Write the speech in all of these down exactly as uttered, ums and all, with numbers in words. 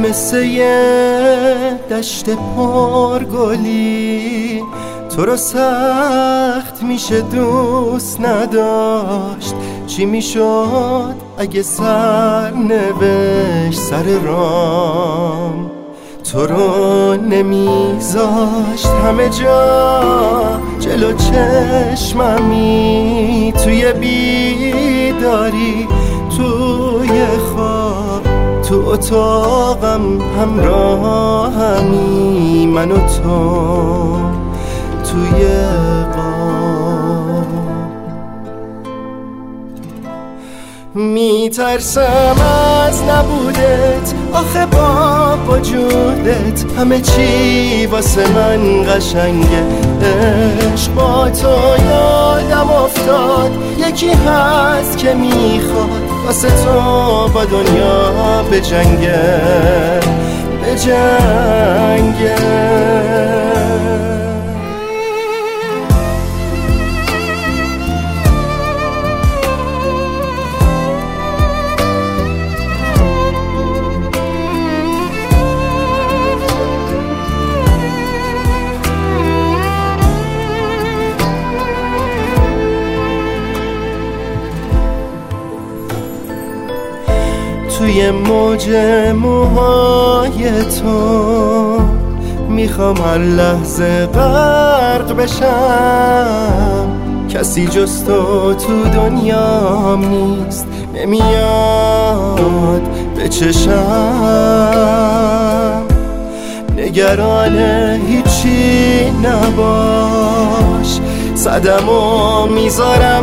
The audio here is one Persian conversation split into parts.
مثل یه دشت پرگلی تو رو سخت میشه دوست نداشت. چی میشد اگه سر نوشت سر رام تو رو نمیذاشت همه جا جلو چشممی، توی بیداری توی خواب تو اتاقم همراهمی، من و تو توی قاب. میترسم از نبودت آخه با وجودت همه چی واسه من قشنگه. عشق با تو یادم افتاد یکی هست که میخواد واسه تو با دنیا بجنگه بجنگه. توی موج موهای تو میخوام هر لحظه غرق بشم، کسی جز تو تو دنیام نیست نمیاد به چشم. نگران هیچی نباش صدمو میذارم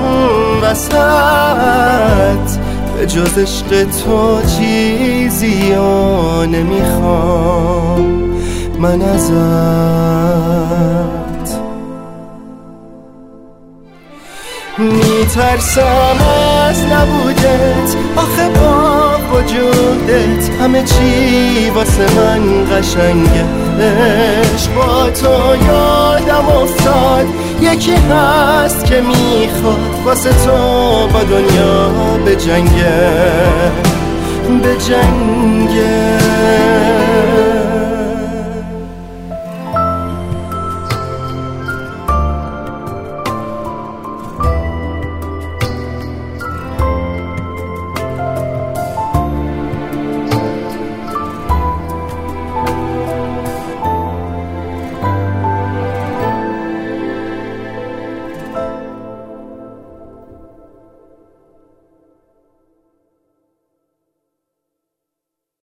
وسط، به جز عشق تو چیزی ها نمیخوام من ازت. میترسم از نبودت آخه با وجودت همه چی واسه من قشنگه. عشق با تو یادم افتاد یکی هست که میخواد واسه تو با دنیا بجنگه بجنگه.